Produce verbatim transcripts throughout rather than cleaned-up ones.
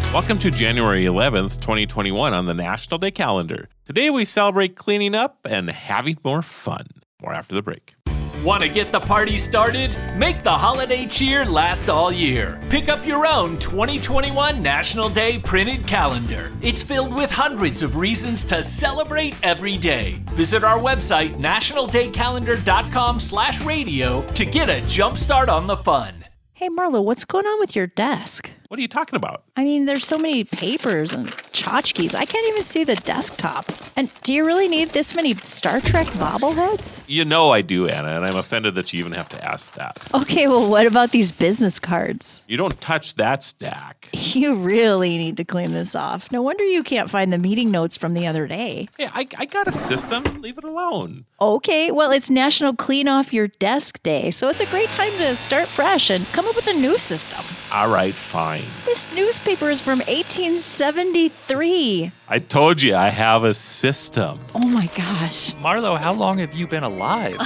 Welcome to January eleventh, twenty twenty-one on the National Day calendar. Today we celebrate cleaning up and having more fun. More after the break. Want to get the party started? Make the holiday cheer last all year. Pick up your own twenty twenty-one National Day printed calendar. It's filled with hundreds of reasons to celebrate every day. Visit our website, nationaldaycalendar.com slash radio to get a jump start on the fun. Hey, Marlo, what's going on with your desk? What are you talking about? I mean, there's so many papers and tchotchkes. I can't even see the desktop. And do you really need this many Star Trek bobbleheads? You know I do, Anna, and I'm offended that you even have to ask that. Okay, well, what about these business cards? You don't touch that stack. You really need to clean this off. No wonder you can't find the meeting notes from the other day. Hey, I, I got a system. Leave it alone. Okay, well, it's National Clean Off Your Desk Day, so it's a great time to start fresh and come up with a new system. All right, fine. This newspaper is from eighteen seventy-three. I told you I have a system. Oh my gosh. Marlo, how long have you been alive?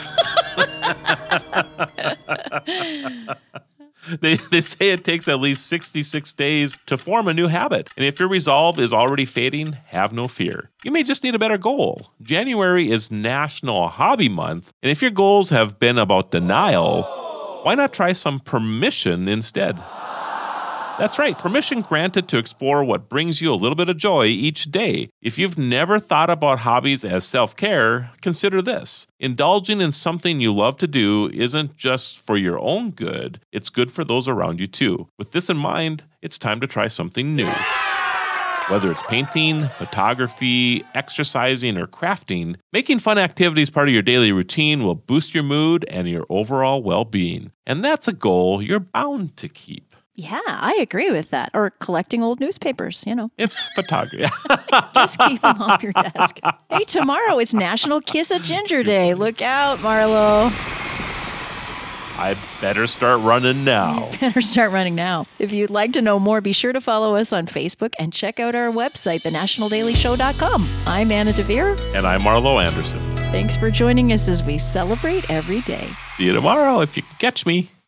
They, they say it takes at least sixty-six days to form a new habit. And if your resolve is already fading, have no fear. You may just need a better goal. January is National Hobby Month. And if your goals have been about denial, why not try some permission instead? That's right, permission granted to explore what brings you a little bit of joy each day. If you've never thought about hobbies as self-care, consider this. Indulging in something you love to do isn't just for your own good, it's good for those around you too. With this in mind, it's time to try something new. Whether it's painting, photography, exercising, or crafting, making fun activities part of your daily routine will boost your mood and your overall well-being. And that's a goal you're bound to keep. Yeah, I agree with that. Or collecting old newspapers, you know. It's photography. Just keep them off your desk. Hey, tomorrow is National Kiss a Ginger Day. Look out, Marlo. I better start running now. You better start running now. If you'd like to know more, be sure to follow us on Facebook and check out our website, the national daily show dot com. I'm Anna DeVere. And I'm Marlo Anderson. Thanks for joining us as we celebrate every day. See you tomorrow if you can catch me.